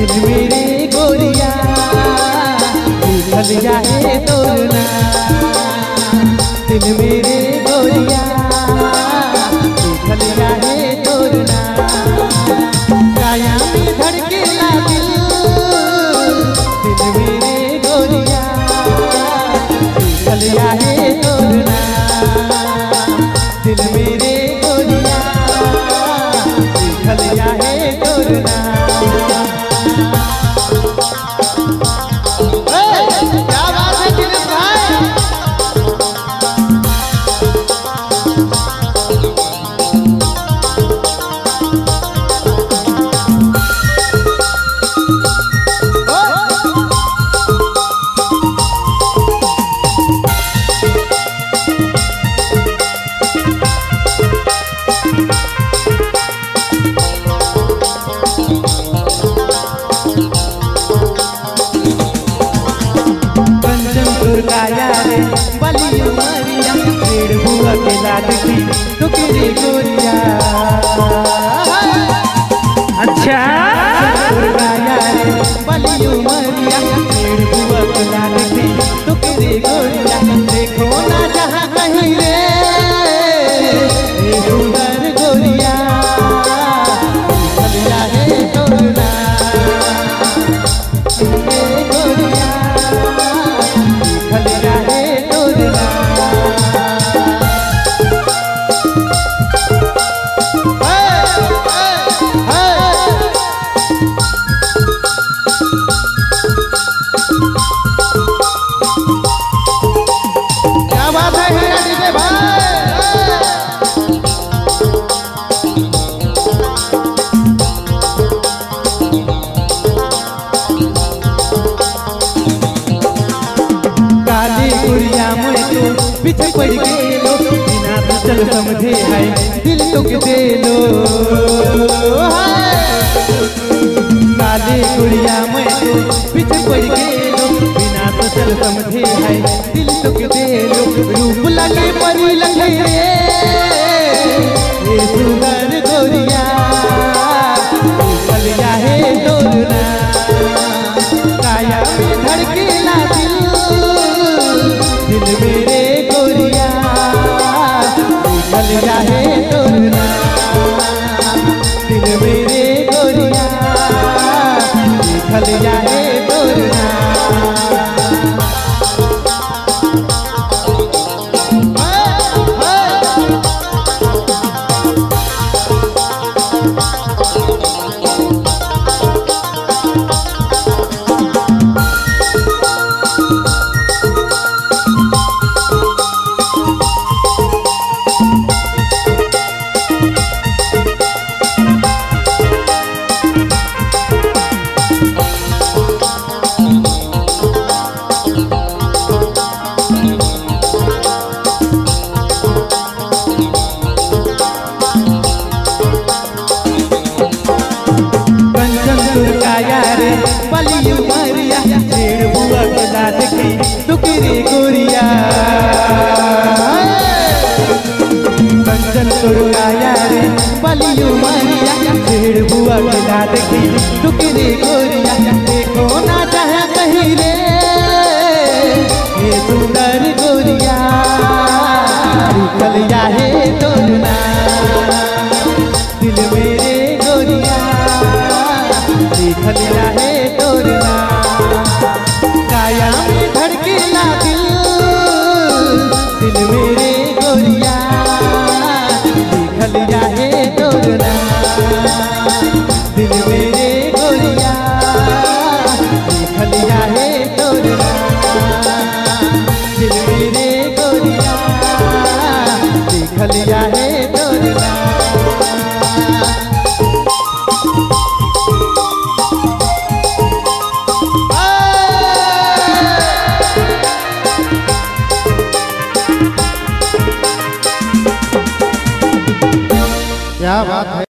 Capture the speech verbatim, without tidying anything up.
दिल मेरे गोरिया देखल जाए तोरना, दिल मेरे गोरिया देखल जाए तोरना। काया में धड़केला दिल, दिल मेरे गोरिया देखल जाए तोरना, दिल मेरे गोरिया देखल जाए तोरना। रे बली उमरिया पेड़ हुआ के लाड की टुकड़ी गोरिया। अच्छा रे बली उमरिया पेड़ हुआ के लाड की टुकड़ी गोरिया। देखो ना जहाँ कहीं रे ये सुंदर गोरिया भलिया है तोरना, गोरिया भलिया है तोरना। क्या बात है डीजे भाई। गुड़िया मोए तो पीछे पड़ गेलो, बिना तो चल समझे है दिल तो के दे लो। काली गुड़िया मोए तो पीछे पड़ गेलो, बिना तो चल समझे है दिल तो के दे लो। रूप लगे परी लगे ये सुंदर गोरिया भलिया है तोरना। काया में धड़केला दिल, दिल मेरे गोरिया देखल जाए तोरना, दिल मेरे गोरिया देखल जाए तोरना। बली उमरिया पेड़ बुआ के लाड की टुकड़ी गोरिया। कंचन तुरकाया रे बली उमरिया पेड़ बुआ के लाड की टुकड़ी गोरिया। देखो ना चाहे कहीं रे ये सुंदर गोरिया निकल जाए तोरना, दिल मेरे गोरिया देखल जाए तोरना। काया में धड़केला दिल, दिल मेरे गोरिया देखल जाए तोरना, दिल मेरे गोरिया देखल जाए तोरना, दिल मेरे गोरिया देखल जाए तोरना। क्या बात है।